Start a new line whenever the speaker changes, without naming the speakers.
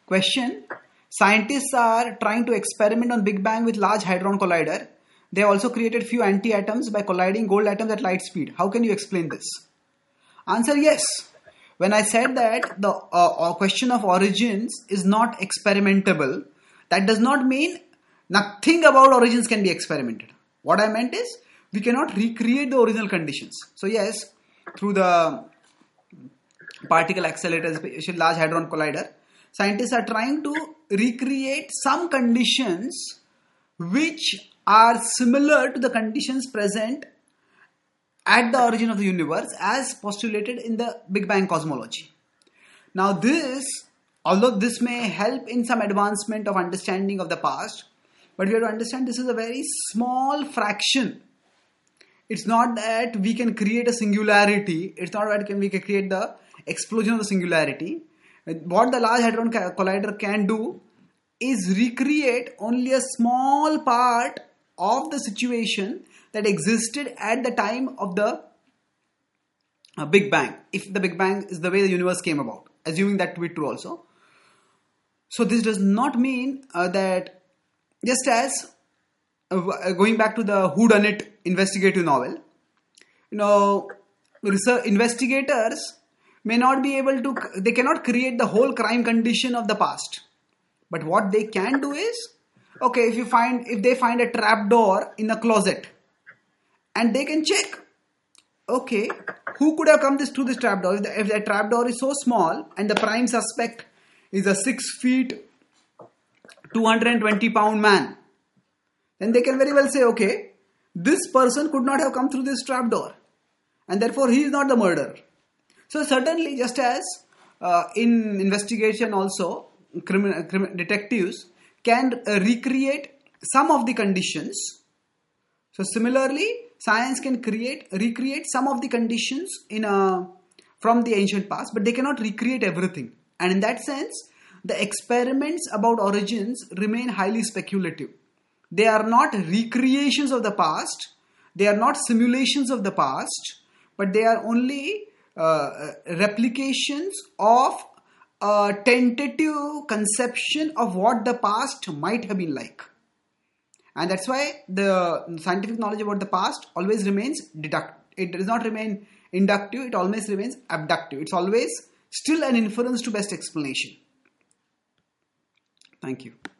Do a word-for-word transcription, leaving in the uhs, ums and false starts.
Question. Scientists are trying to experiment on Big Bang with Large Hadron Collider. They also created few anti-atoms by colliding gold atoms at light speed. How can you explain this? Answer: yes. When I said that the uh, question of origins is not experimentable, that does not mean nothing about origins can be experimented. What I meant is we cannot recreate the original conditions. So yes, through the particle accelerator, especially Large Hadron Collider, scientists are trying to recreate some conditions which are similar to the conditions present at the origin of the universe as postulated in the Big Bang cosmology. Now this, although this may help in some advancement of understanding of the past, but we have to understand this is a very small fraction. It's not that we can create a singularity. It's not that we can create the explosion of the singularity. What the Large Hadron Collider can do is recreate only a small part of the situation that existed at the time of the uh, Big Bang. If the Big Bang is the way the universe came about, assuming that to be true also. So this does not mean uh, that just as uh, going back to the whodunit investigative novel, you know, research investigators may not be able to, they cannot create the whole crime condition of the past. But what they can do is, okay, if you find, if they find a trap door in a closet and they can check, okay, who could have come this to this trap door? If the, if the trap door is so small and the prime suspect is a six feet, two hundred twenty pound man, then they can very well say, okay, this person could not have come through this trap door and therefore he is not the murderer. So certainly, just as uh, in investigation also, criminal, criminal detectives can uh, recreate some of the conditions. So similarly, science can create, recreate some of the conditions in a, from the ancient past, but they cannot recreate everything. And in that sense, the experiments about origins remain highly speculative. They are not recreations of the past, they are not simulations of the past, but they are only uh, replications of a tentative conception of what the past might have been like. And that's why the scientific knowledge about the past always remains deductive. It does not remain inductive, it always remains abductive. It's always still an inference to best explanation. Thank you.